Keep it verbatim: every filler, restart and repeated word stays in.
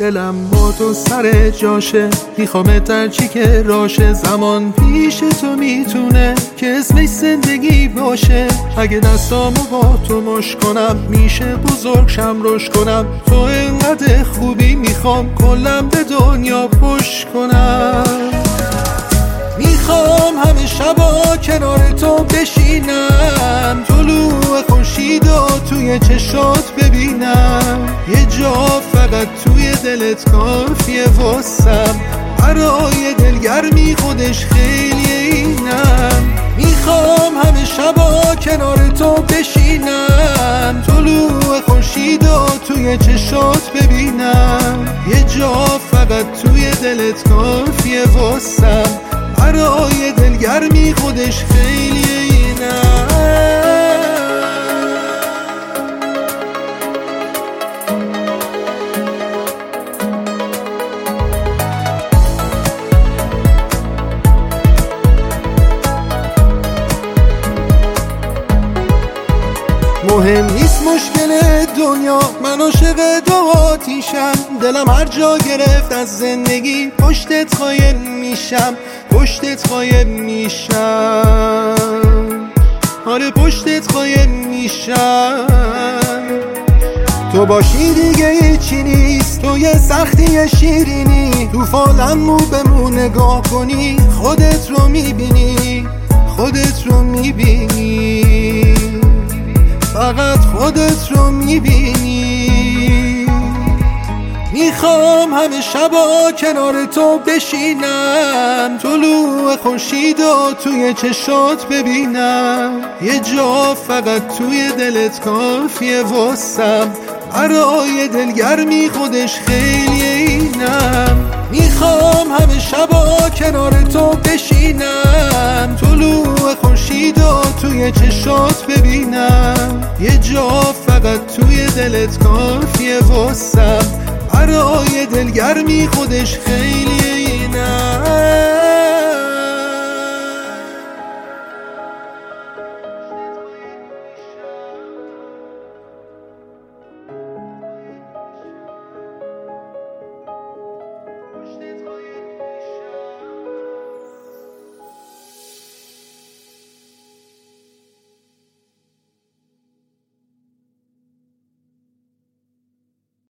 دلم با تو سر جاشه، میخوامت در چی که راشه. زمان پیش تو میتونه که اسمش زندگی باشه. اگه دستامو با تو مش کنم میشه بزرگ شم روش کنم. تو انقدر خوبی میخوام کلم به دنیا پشت کنم. میخوام همه شبا کنار تو بشینم، طلوع خورشیدو توی چشات ببینم. یه جا فقط توی دلت کافیه واسم، برای دلگرمی خودش خیلی اینم. میخوام همه شبا کنار تو بشینم، طلوع خورشیدو توی چشات ببینم. یه جا فقط توی دلت کافیه واسم، برای دلگرمی خودش خیلی اینم. مهم نیست مشکل دنیا، من عاشق دو آتیشم. دلم هر جا گرفت از زندگی پشتت قایم میشم، پشتت قایم میشم. آره پشتت قایم میشم. تو باشی دیگه هیچی نیست، تو یه سختی شیرینی. تو فالم مو به مو نگاه کنی خودت رو میبینی، خودت رو میبینی، فقط خودت رو میبینی. میخوام همه شبا کنار تو بشینم، طلوع خورشیدو توی چشات ببینم. یه جا فقط توی دلت کافیه واسم، برای دلگرمی خودش خیلی اینم. میخوام همه شبا کنار تو بشینم، طلوع خورشیدو توی چشات ببینم. یه جا فقط توی دلت کافیه واسم، برای دلگرمی خودش خیلی